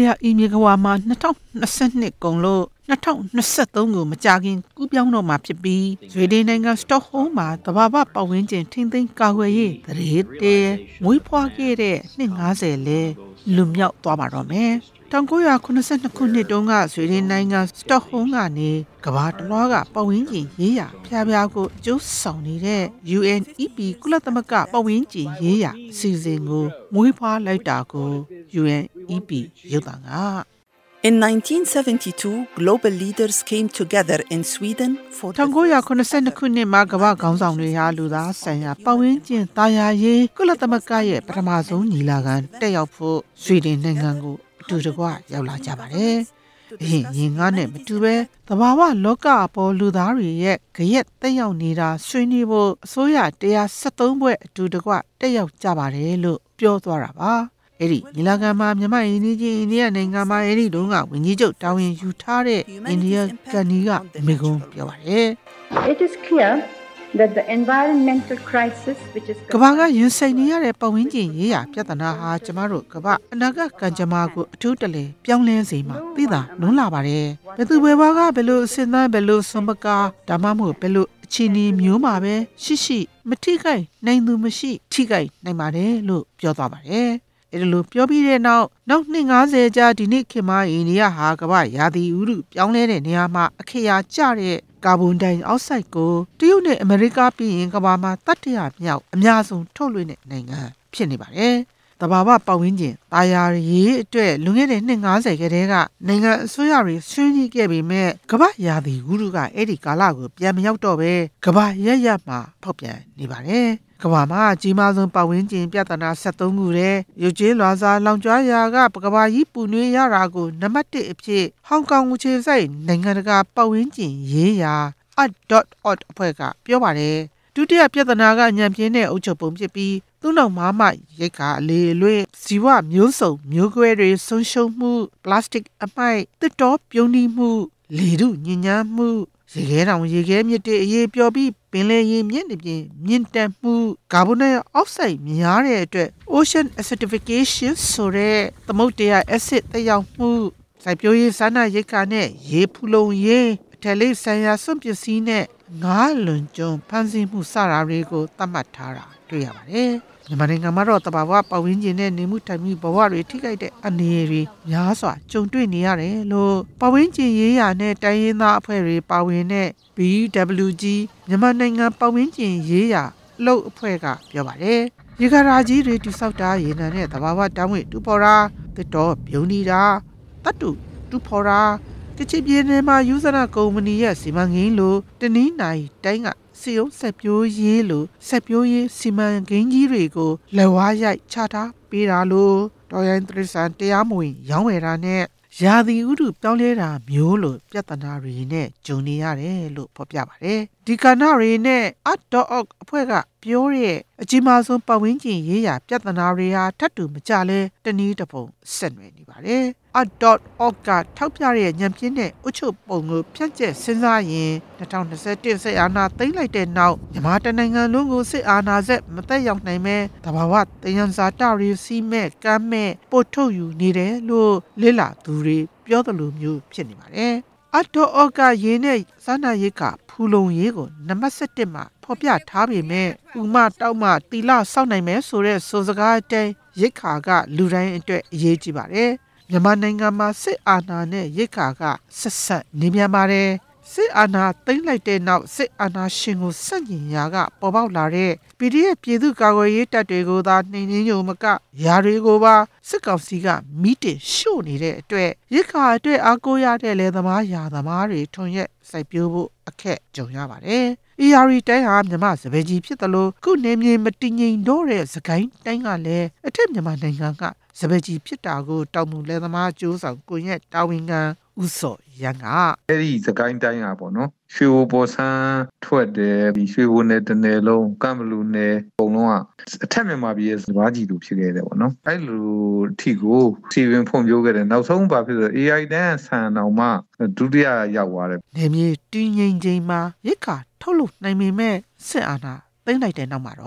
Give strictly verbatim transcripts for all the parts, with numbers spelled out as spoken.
ယာအီမြေကဝါမှာနှစ်ထောင်နှစ်ဆယ်နှစ်ကုန်လို့နှစ်ထောင်နှစ်ဆယ်သုံးကိုမကြခင်ကူးပြောင်းတော့မှာဖြစ်ပြီးဆွေဒင်နိုင်ငံစတော့ဟုမ်းမှာတဘာဝပတ်ဝန်းကျင်ထိန်းသိမ်းကာကွယ်ရေးတရေတဲမွေးဖွားခဲ့တဲ့နှစ်၅၀လဲလွန်မြောက်သွားပါတော့မယ်၁၉၇၂ခုနှစ်တုန်းကဆွေဒင်နိုင်ငံစတော့ဟုမ်းကနေကမ္ဘာတလွှားကပတ်ဝန်းကျင်ရေးရာဖျားဖျားကိုအကျိုးဆောင်နေတဲ့ ယူအန် အီ ပီ ကုလသမဂ္ဂပတ်ဝန်းကျင်ရေးရာအစီအစဉ်ကိုမွေးဖွားလိုက်တာကို ယူအန် အီ ပီ ရုပ်သံက In nineteen seventy-two, global leaders came together in Sweden for ၁၉၇၂ခုနှစ်မှာကမ္ဘာခေါင်းဆောင်တွေဟာလူသားဆိုင်ရာပတ်ဝန်းကျင်တာယာရေးကုလသမဂ္ဂရဲ့ပထမဆုံးညီလာခံတက်ရောက်ဖို့ဆွီဒင်နိုင်ငံကိုအတူတကွရောက်လာကြပါတယ်။အရင်ရင်ငါနဲ့မတူပဲသဘာဝလောကအပေါ်လူသားတွေရဲ့ကြရက်တက်ရောက်နေတာဆွေးနွေးဖို့အစိုးရ၁၁၃ဘွဲ့အတူတကွတက်ရောက်ကြပါတယ်လို့ပြောသွားတာပါ။အဲ့ဒီညီလာခံမှာမြန်မာအင်ဒီဂျင်အိန္ဒိယနိုင်ငံမှာအဲ့ဒီတုန်းကဝန်ကြီးချုပ်တာဝန်ယူထားတဲ့အိန္ဒိယကန်နီကမိကုံးပြောပါတယ်။ It is clear that the environmental crisis which is ကမ္ဘာကရင်ဆိုင်နေရတဲ့ပတ်ဝန်းကျင်ရေးရာပြဿနာဟာကျမတို့ကမ္ဘာအနာဂတ်ကံကြမ္မာကိုအထူးတလဲပြောင်းလဲစေမှာသိတာလွန်းလာပါတယ်။ဘယ်သူဘယ်ဘာကဘယ်လိုအစင်းသားဘယ်လိုဆွန်ပကာဒါမှမဟုတ်ဘယ်လိုအခြေအနေမျိုးမှာပဲရှိရှိမထိခိုက်နိုင်သူမရှိထိခိုက်နိုင်ပါတယ်လို့ပြောသွားပါတယ်။အဲ့လိုပြောပြီးတဲ့နောက်နောက်နှစ်၅၀ကြာဒီနေ့ခေတ်မှာအိန္ဒိယဟာကမ္ဘာရာသီဥတုပြောင်းလဲတဲ့နေရာမှာအခရာကျတဲ့ကာဗွန်ဒိုင်အောက်ဆိုက်ကိုတရုတ်နဲ့အမေရိကပြီးရင်ကမ္ဘာမှာတတိယမြောက်အများဆုံးထုတ်လွှင့်တဲ့နိုင်ငံဖြစ်နေပါတယ်။တဘာဝပတ်ဝန်းကျင်တာယာရေးအတွက်လွန်ခဲ့တဲ့နှစ်၅၀ကတည်းကနိုင်ငံအစိုးရတွေဆွေးနွေးခဲ့ပေမဲ့ကမ္ဘာရာသီဥတုကအဲ့ဒီကာလကိုပြန်မရောက်တော့ပဲကမ္ဘာရရမှာဖောက်ပြန်နေပါတယ်။ကမ္ဘာမှာအကြီးမားဆုံးပတ်ဝန်းကျင်ပြဿနာ၁၃ခုတဲ့ရုပ်ကျေးလွှာစာလောင်ကျွမ်းရာကကမ္ဘာကြီးပူနွေးရတာကိုနံပါတ်၁အဖြစ်ဟောင်ကောင်အခြေစိုက်နိုင်ငံတကာပတ်ဝန်းကျင်ရေးရာ အတ် ဒေါ့ အော့ အဖွဲ့ကပြောပါတယ်ဒုတိယပြဿနာကညံပြင်းတဲ့အုပ်ချုပ်ပုံဖြစ်ပြီးသူ့နောက်မှာမှရိတ်ခါအလေအလွင့်ဇီဝမျိုးစုံမျိုးကွဲတွေဆုံးရှုံးမှုပလတ်စတစ်အမိုက်တစ်တော်ပြုံးနှီးမှုလေထုညစ်ညမ်းမှုရေခဲတောင်ရေခဲမြစ်တွေအေးပျော်ပြီးပင်လယ်ရေမြင့်နေပြင်မြင့်တက်မှုကာဗွန်ဒိုင်အောက်ဆိုက်များတဲ့အတွက် Ocean acidification ဆိုတဲ့သမုဒ္ဒရာအက်ဆစ်တက်ရောက်မှုစိုက်ပျိုးရေးစားနပ်ရိက္ခာနဲ့ရေဖူလုံရေးအထက်လေးဆိုင်ရာစွန့်ပစ္စည်းနဲ့ငါးလွန်ကျွန်းဖန်ဆီးမှုစတာတွေကိုသတ်မှတ်ထားတာတွေ့ရပါတယ်။မြန်မာနိုင်ငံမှာတော့တဘာဝပတ်ဝန်းကျင်နဲ့နေမှုထိုင်မှုဘဝတွေထိခိုက်တဲ့အနေအတွေများစွာကြုံတွေ့နေရတယ်လို့ပတ်ဝန်းကျင်ရေးရာနဲ့တိုင်းရင်းသားအဖွဲ့တွေပါဝင်တဲ့ ဘီ ဒဘလျူ ဂျီ မြန်မာနိုင်ငံပတ်ဝန်းကျင်ရေးရာအလုပ်အဖွဲ့ကပြောပါတယ်။ရေကာရာကြီးတွေတိဆောက်တာရေနံနဲ့တဘာဝတောင်းဝေတူပေါ်တာတစ်တော်ပြုံးနေတာတတ်တူတူပေါ်တာကချင်ပြည်နယ်မှာယူဇနာကုမ္ပဏီရဲ့စီမံကိန်းလိုတနည်းနိုင်တိုင်းကစီယုံဆက်ပြိုးရေးလိုဆက်ပြိုးရေးစီမံကိန်းကြီးတွေကိုလက်ဝါးရိုက်ချထားပေးတာလို့တော်ရိုင်းတရိစံတရားမဝင်ရောင်းဝယ်တာနဲ့ရာသီဥတုပြောင်းလဲတာမျိုးလိုပြဿနာတွေနဲ့ဂျုံနေရတယ်လို့ဖော်ပြပါတယ်ဒီကဏ္ဍတွေနဲ့ အတ် ဒေါ့ အော့ အဖွဲ့ကပြောတဲ့အကြီးမားဆုံးပတ်ဝန်းကျင်ရေးရာပြဿနာတွေဟာထပ်တူမကြလဲတနည်းတစ်ပုံဆက်နွယ်နေပါတယ်အတ် ဒေါ့ အော့ ကထောက်ပြတဲ့ညံပြင်းတဲ့အုပ်ချုပ်ပုံကိုဖြန့်ကျက်စဉ်းစားရင်၂၀၂၁စစ်အာဏာသိမ်းလိုက်တဲ့နောက်မြန်မာတနိုင်ငံလုံးကိုစစ်အာဏာဆက်မသက်ရောက်နိုင်ပဲတဘာဝတယံဇာတတွေစီးမဲ့ကမ်းမဲ့ပို့ထုတ်ယူနေတယ်လို့လေ့လာသူတွေပြောသလိုမျိုးဖြစ်နေပါတယ်အတ် ဒေါ့ အော့ ကရင်းနဲ့စားနပ်ရိက္ခာဖူလုံရေးကိုနံပါတ်၁၁မှာဖော်ပြထားပေမဲ့ဥမတောက်မှတီလာစောက်နိုင်မယ်ဆိုတဲ့ဆိုစကားအတိုင်းရိက္ခာကလူတိုင်းအတွက်အရေးကြီးပါတယ်မြန်မာနိုင်ငံမှာစစ်အာဏာနဲ့ရိက္ခာကဆက်ဆက်နေပြန်ပါတယ်စစ်အာဏာသိမ်းလိုက်တဲ့နောက်စစ်အာဏာရှင်ကိုဆန့်ကျင်ရာကပေါ်ပေါက်လာတဲ့ ပီ ဒီ အက်ဖ် ပြည်သူ့ကာကွယ်ရေးတပ်တွေကိုသာနှိမ်နင်းရုံမကယာတွေကိုပါစစ်ကောင်စီကမီးတင်ရှို့နေတဲ့အတွက်ရိက္ခာအတွက်အားကိုးရတဲ့လယ်သမားယာသမားတွေထွန်ရက်စိုက်ပျိုးဖို့အခက်ကြုံရပါတယ်။အီ အာရီ တိုင်းဟာမြန်မာစပယ်ကြီးဖြစ်သလိုခုနေမြေမတည်ငြိမ်တော့တဲ့စကိုင်းတိုင်းကလည်းအထက်မြန်မာနိုင်ငံကစပယ်ကြီးဖြစ်တာကိုတောင်သူလယ်သမားအကျိုးဆောင်ကိုရက်တာဝန်ခံဦးစောရန်ကအဲ့ဒီစကိုင်းတိုင်းอ่ะပေါ့နော်ရွှေဘိုပေါ်ဆန်းထွက်တယ်ဒီရွှေဘိုနယ်တနယ်လုံးကမ်ဘလူနယ်ပုံလုံးကအထက်မြန်မာပြည်ရဲ့စပါးကြီးလိုဖြစ်ခဲ့တယ်ပေါ့နော်အဲ့လိုအထီကိုစီဝင်ဖွံ့ဖြိုးခဲ့တယ်နောက်ဆုံးဘာဖြစ်လဲ အေ အိုင် တန်းဆန်တော်မှဒုတိယရောက်သွားတယ်နေမြေတည်ငြိမ်ချိန်မှာရိက္ခာထုတ်လုပ်နိုင်ပေမဲ့စစ်အာဏာသိမ်းလိုက်တဲ့နောက်မှာတော့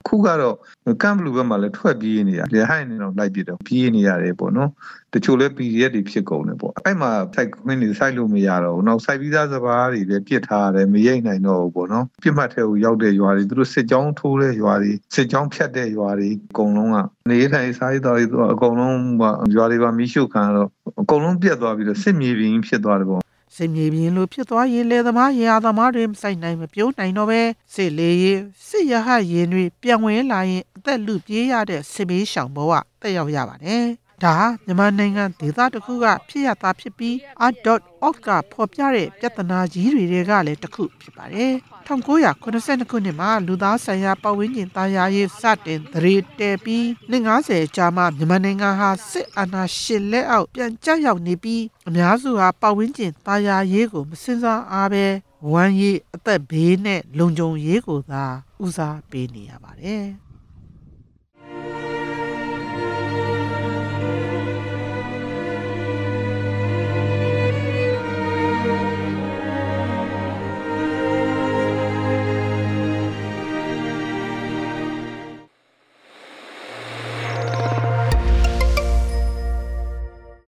ခုကတော့ကမ်ဘလူးဘက်မှာလည်းထွက်ပြေးနေတာလေဟိုင်းနေတော့လိုက်ပြတော့ပြေးနေရတယ်ပေါ့နော်တချို့လဲ ပီ ဒီ အက်ဖ် တွေဖြစ်ကုန်တယ်ပေါ့အဲ့မှာစိုက်ခွင်းတွေစိုက်လို့မရတော့ဘူးနောက်စိုက်ပြီးသားစပါးတွေလည်းပြစ်ထားတယ်မရိတ်နိုင်တော့ဘူးပေါ့နော်ပြစ်မှတ်ထဲကိုရောက်တဲ့ရွာတွေသူတို့စစ်ကြောင်းထိုးတဲ့ရွာတွေစစ်ကြောင်းဖြတ်တဲ့ရွာတွေအကုန်လုံးကနေထိုင်စားရတော့အကုန်လုံးရွာတွေပါမီးရှို့ခံတော့အကုန်လုံးပြတ်သွားပြီးတော့စစ်မြေပြင်ဖြစ်သွားတယ်ပေါ့စစ်မြေပြင်လိုဖြစ်သွားရင်လေသမားရေအားသမားတွေမဆိုင်နိုင်မပြုံးနိုင်တော့ပဲစစ်လေရင်စစ်ရဟရင်တွေပြန်ဝင်လာရင်အသက်လူပြေးရတဲ့စစ်ဘေးရှောင်ဘဝတက်ရောက်ရပါတယ်ဒါမြန်မာနိုင်ငံဒေသတစ်ခုကဖြစ်ရတာဖြစ်ပြီး အာ့ ဒေါ့ အော့ ကဖော်ပြတဲ့ပြဿနာကြီးတွေကလည်းတစ်ခုဖြစ်ပါတယ်၁၉၇၂ခုနှစ်မှာလူသားဆိုင်ရာပတ်ဝန်းကျင်သားယာရေးစတင်သတိတည်ပြီးနှစ်၅၀ကြာမှမြန်မာနိုင်ငံဟာစစ်အာဏာရှင်လက်အောက်ပြန်ကျရောက်နေပြီးအများစုဟာပတ်ဝန်းကျင်သားယာရေးကိုမစင်စားအားပဲဝမ်းရေးအသက်ဘေးနဲ့လုံခြုံရေးကိုသာဦးစားပေးနေရပါတယ်